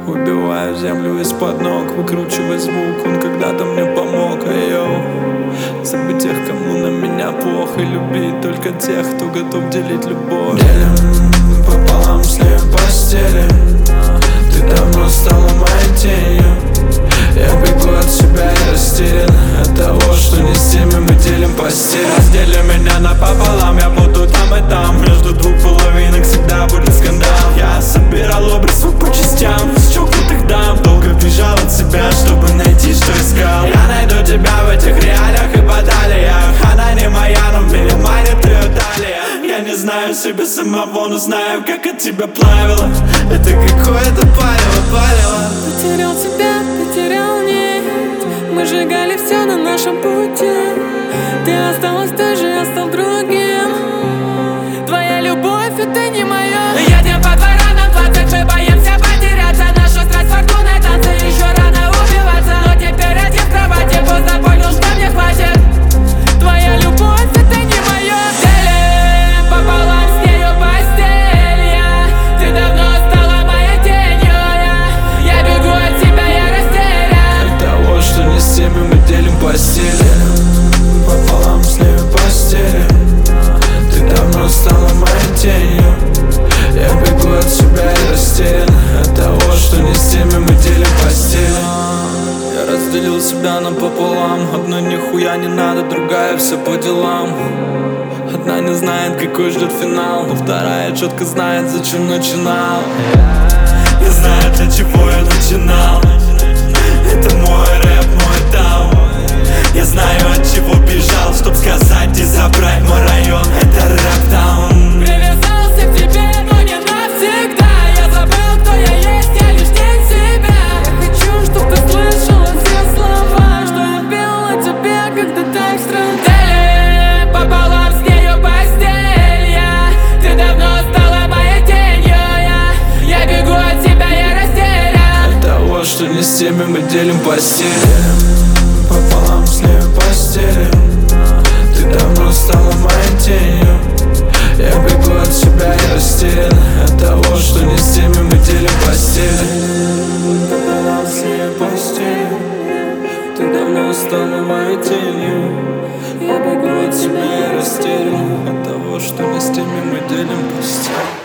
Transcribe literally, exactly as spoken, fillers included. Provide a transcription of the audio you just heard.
Убиваю землю из-под ног, выкручивая звук. Он когда-то мне помог, йоу. Забыть тех, кому на меня плохо, и любить только тех, кто готов делить любовь. Делим пополам слив постели. Ты давно стала моей тенью. Я бегу от себя и растерян от того, что не с теми мы делим постель. Раздели меня напополам, я буду там и там. Между двух половинок всегда будет скандал. Я собирал образ свой по частям с чокнутых дам. Долго бежал от себя, чтобы найти, что искал. Я найду тебя в этих реалиях и баталиях. Она не моя, но меня манит ее талия. Я не знаю себя самого, но знаю, как от тебя плавило. Это какое-то палево, палево. Потерял тебя, потерял нет. Мы сжигали все на нашем пути. Ты осталась той же, я стал другим. Твоя любовь — это не моя. Едем по дворам, нам двадцать, мы боимся потеряться. Наша страсть фортуной, танцы, еще рано убиваться. Но теперь один в кровати, поздно понял, что мне хватит. Твоя любовь — это не моя. Делим пополам с нею постель я. Ты давно стала моей тенью. Я, я бегу от тебя, я растерян от того, что не с теми мы делим постели. Пополам слив постели. Ты давно стала моей тенью. Я бегу от себя и растерян от того, что не с теми мы делим постели. Я разделил себя напополам. Одной нихуя не надо, другая все по делам. Одна не знает, какой ждет финал, но вторая четко знает, зачем начинал. Я знаю, для чего я начинал. Это мой рэп, мой таун. Я знаю, от чего бежал, чтоб сказать и забрать мой район. Это рэп-таун. Привязался к тебе, но не навсегда. Я забыл, кто я есть, я лишь тень себя. Я хочу, чтоб ты слышала все слова, что я пел о тебе, когда так странно. Делим пополам с нею постель я. Ты давно стала моей тенью. Я, я бегу от тебя, я растерян от того, что не с теми мы делим постель. Пополам слив постели. Ты давно стала моей тенью. Я бегу от себя и растерян от того, что не с теми мы делим постель. Пополам слив постели. Ты давно стала моей тенью. Я бегу от себя и растерян от того, что не с теми мы делим постель.